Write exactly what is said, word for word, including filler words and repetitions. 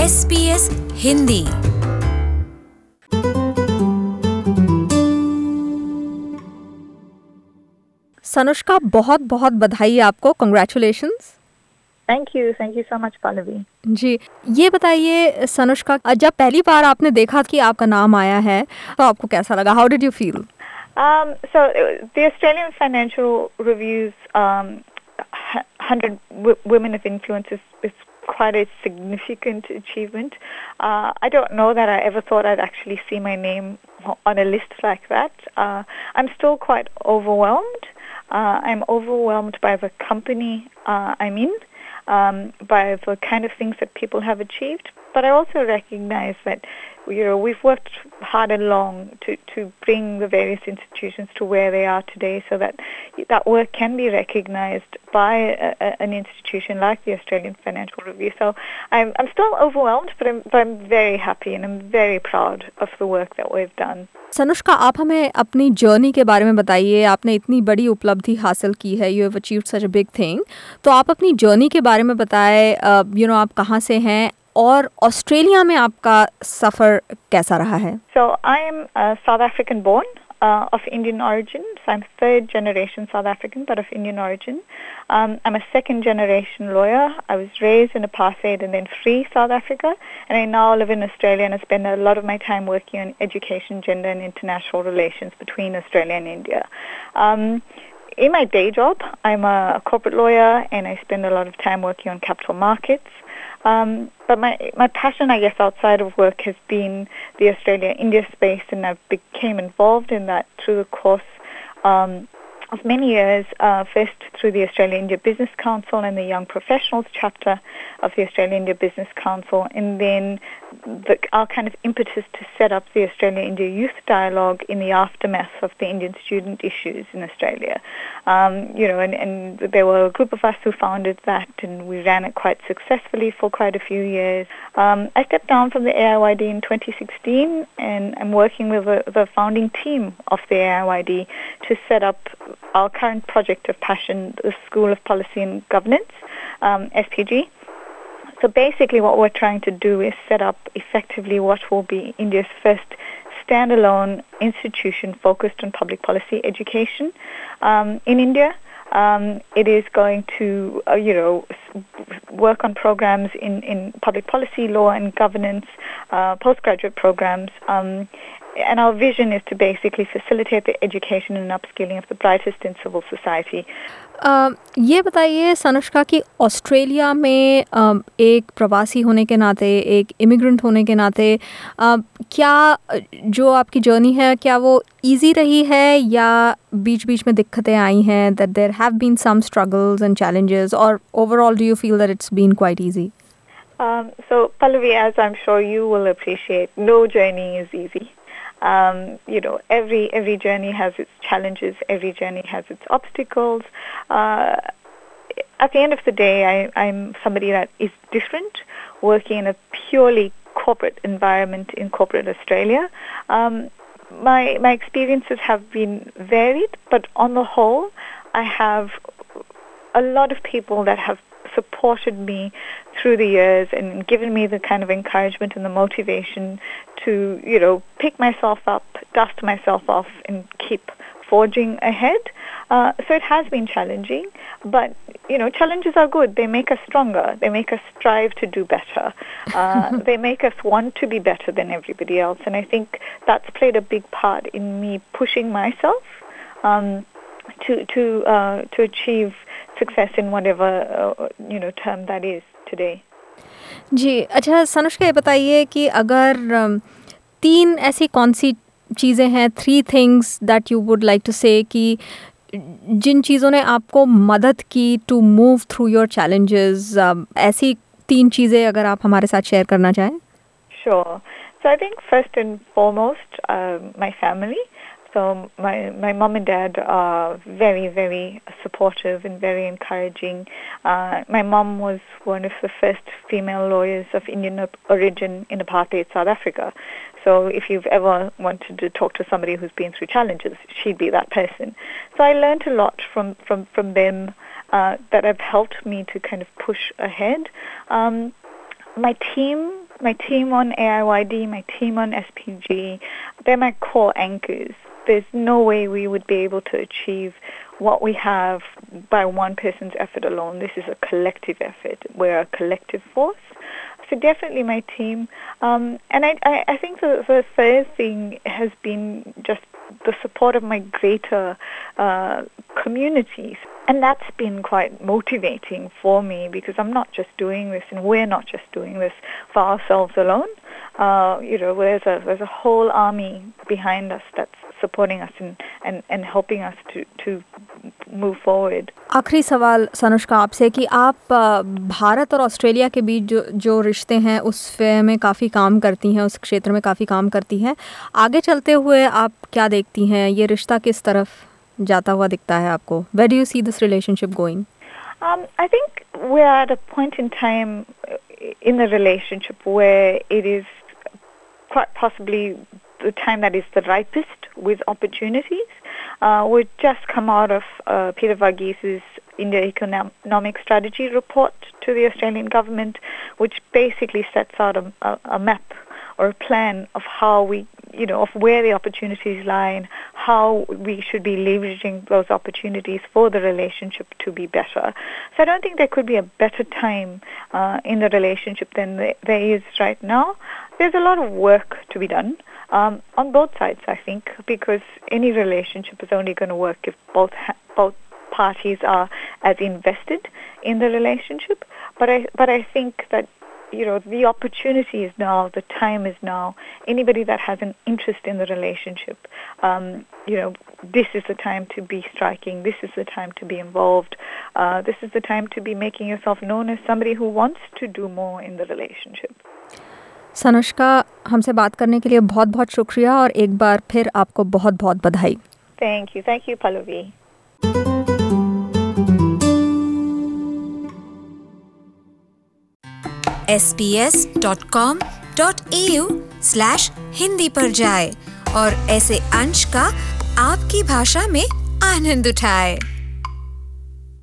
S B S Hindi. Sanushka, बहुत बहुत बधाई आपको, congratulations. Thank you thank you so much Pallavi ji, ये बताइए सनुष्का, जब पहली बार आपने देखा कि आपका नाम आया है तो आपको कैसा लगा? How did you feel? Um, so uh, the Australian Financial Review's um, one hundred w- Women of Influence is, is quite a significant achievement. Uh, I don't know that I ever thought I'd actually see my name on a list like that. Uh, I'm still quite overwhelmed. Uh, I'm overwhelmed by the company uh, I'm in, um, by the kind of things that people have achieved. But I also recognize that, you know, we've worked hard and long to, to bring the various institutions to where they are today, so that that work can be recognized by a, a, an institution like the Australian Financial Review. So I'm, I'm still overwhelmed, but I'm, but I'm very happy and I'm very proud of the work that we've done. Sanushka, आप हमें अपनी journey के बारे में बताइए। आपने इतनी बड़ी उपलब्धि हासिल की है, you have achieved such a big thing. तो आप अपनी जर्नी के बारे में बताएं, यू नो आप कहाँ से हैं और ऑस्ट्रेलिया में आपका सफ़र कैसा रहा है? So I am a South African born, uh, of Indian origin. So I'm third generation South African, but of Indian origin. Um, I'm a second generation lawyer. I was raised in apartheid and then free South Africa, and I now live in Australia and I spend a lot of my time working on education, gender and international relations between Australia and India. Um, in my day job, I'm a corporate lawyer and I spend a lot of time working on capital markets. Um, but my my passion, I guess, outside of work has been the Australia-India space, and I became involved in that through the course um, of many years, uh, first through the Australia-India Business Council and the Young Professionals chapter of the Australia-India Business Council, and then the, our kind of impetus to set up the Australia-India Youth Dialogue in the aftermath of the Indian student issues in Australia. Um, you know, and, and there were a group of us who founded that, and we ran it quite successfully for quite a few years. Um, I stepped down from the A I Y D in twenty sixteen, and I'm working with the, the founding team of the A I Y D to set up our current project of passion, the School of Policy and Governance, um, S P G. So basically what we're trying to do is set up effectively what will be India's first standalone institution focused on public policy education um, in India. Um, it is going to, uh, you know, work on programs in, in public policy, law and governance, uh, postgraduate programs. Um, and our vision is to basically facilitate the education and upskilling of the brightest in civil society. Uh, ये बताइए सनुष्का कि Australia में uh, एक प्रवासी होने के नाते, एक इमिग्रेंट होने के नाते uh, क्या जो आपकी जर्नी है, क्या वो इजी रही है या बीच बीच में दिक्कतें आई हैं? That there have been some struggles and challenges, और overall do you feel that it's been quite easy? Um, so Pallavi, as I'm sure you will appreciate, no journey is easy. Um, you know, every every journey has its challenges. Every journey has its obstacles. Uh, at the end of the day, I, I'm somebody that is different, working in a purely corporate environment in corporate Australia. Um, my my experiences have been varied, but on the whole, I have a lot of people that have supported me through the years and given me the kind of encouragement and the motivation to, you know, pick myself up, dust myself off and keep forging ahead. Uh, so it has been challenging, but, you know, challenges are good. They make us stronger. They make us strive to do better. Uh, they make us want to be better than everybody else. And I think that's played a big part in me pushing myself um, to to uh, to achieve success in whatever uh, you know term that is today. जी, अच्छा सनुष्का, ये बताइए कि अगर तीन ऐसी कौन सी चीज़ें हैं, three things that you would like to say, कि जिन चीज़ों ने आपको मदद की to move through your challenges, ऐसी तीन चीज़ें अगर आप हमारे साथ शेयर करना चाहें? Sure. So I think first and foremost, uh, my family. So my my mom and dad are very, very supportive and very encouraging. Uh, my mom was one of the first female lawyers of Indian origin in apartheid South Africa. So if you've ever wanted to talk to somebody who's been through challenges, she'd be that person. So I learned a lot from, from, from them uh, that have helped me to kind of push ahead. Um, my team My team on A I Y D, my team on S P G, they're my core anchors. There's no way we would be able to achieve what we have by one person's effort alone. This is a collective effort. We're a collective force. So definitely my team. Um, and I, I, I think the, the third thing has been just the support of my greater uh, communities. And that's been quite motivating for me, because I'm not just doing this, and we're not just doing this for ourselves alone. Uh, you know, there's a, there's a whole army behind us that's supporting us and, and, and helping us to, to move forward. आखिरी सवाल सनुष्का आपसे कि आप भारत और Australia के बीच जो जो रिश्ते हैं उस में काफ़ी काम करती हैं, उस क्षेत्र में काफ़ी काम करती हैं। आगे चलते हुए आप क्या देखती हैं, ये रिश्ता किस तरफ जाता हुआ दिखता है आपको? Where do you see this relationship going? Um, I think we're at a point in time in the relationship where it is quite possibly the time that is the ripest with opportunities. Uh, we've just come out of uh, Peter Verghese India Economic Strategy report to the Australian government, which basically sets out a, a, a map or a plan of how we, you know, of where the opportunities lie and how we should be leveraging those opportunities for the relationship to be better. So I don't think there could be a better time uh, in the relationship than there, there is right now. There's a lot of work to be done um, on both sides, I think, because any relationship is only going to work if both ha- both parties are as invested in the relationship. But I but I think that, you know, the opportunity is now, the time is now. Anybody that has an interest in the relationship, um, you know, this is the time to be striking. This is the time to be involved. Uh, this is the time to be making yourself known as somebody who wants to do more in the relationship. सनुष्का, हमसे बात करने के लिए बहुत बहुत शुक्रिया और एक बार फिर आपको बहुत बहुत बधाई. Thank you. Thank you, Pallavi. S B S dot com dot A U slash Hindi पर जाए और ऐसे अंश का आपकी भाषा में आनंद उठाए.